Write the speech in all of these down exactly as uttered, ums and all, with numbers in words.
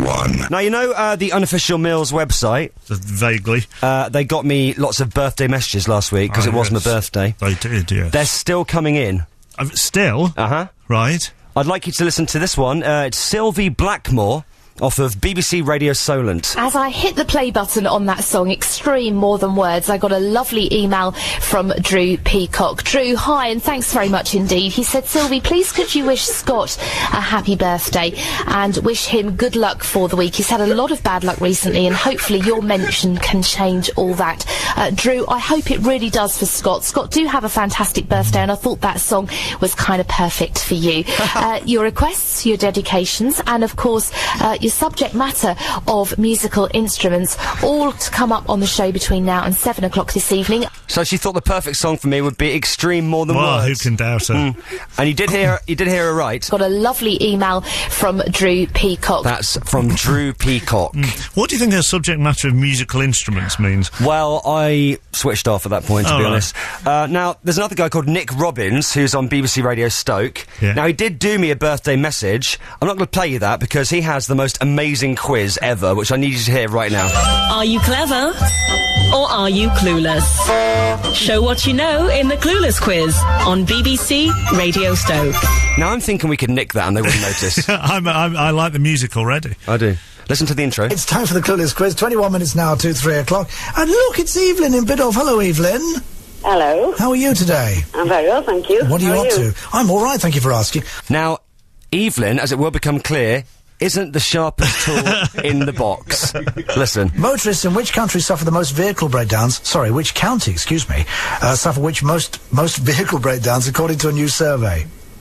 One. Now, you know uh, the unofficial Mills website? Vaguely. Uh, they got me lots of birthday messages last week, because oh, it was yes. my birthday. They did, yes. They're still coming in. Uh, still? Uh-huh. Right. I'd like you to listen to this one. Uh, it's Sylvie Blackmore, off of B B C Radio Solent. As I hit the play button on that song, Extreme More Than Words, I got a lovely email from Drew Peacock. Drew, hi, and thanks very much indeed. He said, Sylvie, please could you wish Scott a happy birthday and wish him good luck for the week. He's had a lot of bad luck recently, and hopefully your mention can change all that. Uh, Drew, I hope it really does for Scott. Scott, do have a fantastic birthday, and I thought that song was kind of perfect for you. uh, your requests, your dedications, and of course, uh, your subject matter of musical instruments, all to come up on the show between now and seven o'clock this evening. So she thought the perfect song for me would be Extreme More Than well, Words. Who can doubt her? Mm. And you did hear, you did hear her right. Got a lovely email from Drew Peacock. That's from Drew Peacock. Mm. What do you think her subject matter of musical instruments means? Well, I switched off at that point, to oh, be right. honest. Uh, now, there's another guy called Nick Robbins, who's on B B C Radio Stoke. Yeah. Now, he did do me a birthday message. I'm not going to play you that, because he has the most amazing quiz ever, which I need you to hear right now. Are you clever? Or are you clueless? Show what you know in the Clueless Quiz on B B C Radio Stoke. Now, I'm thinking we could nick that and they wouldn't notice. I'm, I'm, I like the music already. I do. Listen to the intro. It's time for the Clueless Quiz. twenty-one minutes now to three o'clock. And look, it's Evelyn in Biddulph. Hello, Evelyn. Hello. How are you today? I'm very well, thank you. What are you How up are you? to? I'm all right, thank you for asking. Now, Evelyn, as it will become clear, isn't the sharpest tool in the box. Listen. Motorists in which country suffer the most vehicle breakdowns? Sorry, which county, excuse me, uh, suffer which most most vehicle breakdowns according to a new survey?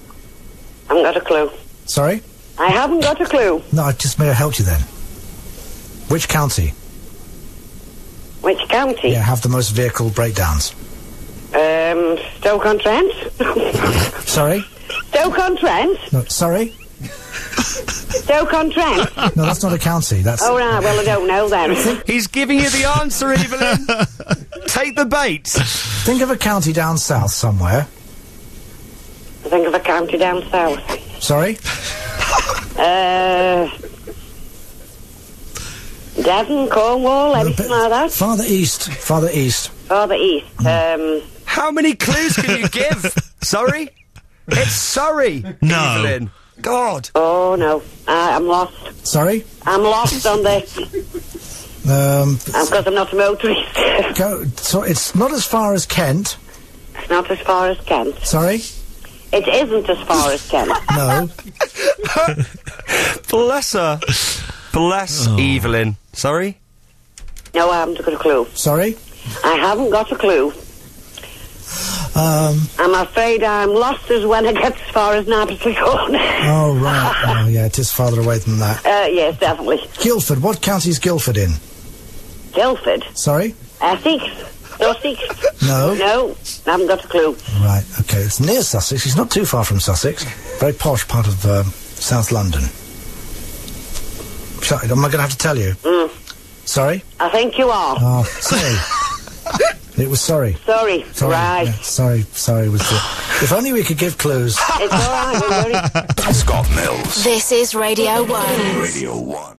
I haven't got a clue. Sorry? I haven't got a clue. No, I just may have helped you then. Which county? Which county? Yeah, have the most vehicle breakdowns. Um, Stoke-on-Trent? Sorry? Stoke-on-Trent? No, sorry? Stoke-on-Trent? No, that's not a county, that's... Oh, right, well, I don't know then. He's giving you the answer, Evelyn! Take the bait! Think of a county down south somewhere. I think of a county down south. Sorry? Uh... Devon, Cornwall, anything like that? Farther east, farther east. Farther east, um... How many clues can you give? Sorry? It's Surrey, No. Evelyn. God. Oh, no. Uh, I'm lost. Sorry? I'm lost on this. Um... Because I'm not a motorist. Go, so it's not as far as Kent. It's not as far as Kent. Sorry? It isn't as far as Kent. No. Bless her. Bless Oh. Evelyn. Sorry? No, I haven't got a clue. Sorry? I haven't got a clue. Um... I'm afraid I'm lost as when I get as far as Nabersley Court. Oh, right. Oh, yeah, it is farther away than that. Uh, yes, definitely. Guildford. What county is Guildford in? Guildford? Sorry? Essex? Sussex? No. No, I haven't got a clue. Right, okay. It's near Sussex. It's not too far from Sussex. Very posh part of um, South London. Shall, am I going to have to tell you? Mm. Sorry? I think you are. Oh, sorry. It was sorry. Sorry. Sorry. Right. Yeah, sorry, sorry was the... If only we could give clues. It's all right, don't worry. Scott Mills. This is Radio one. Radio One.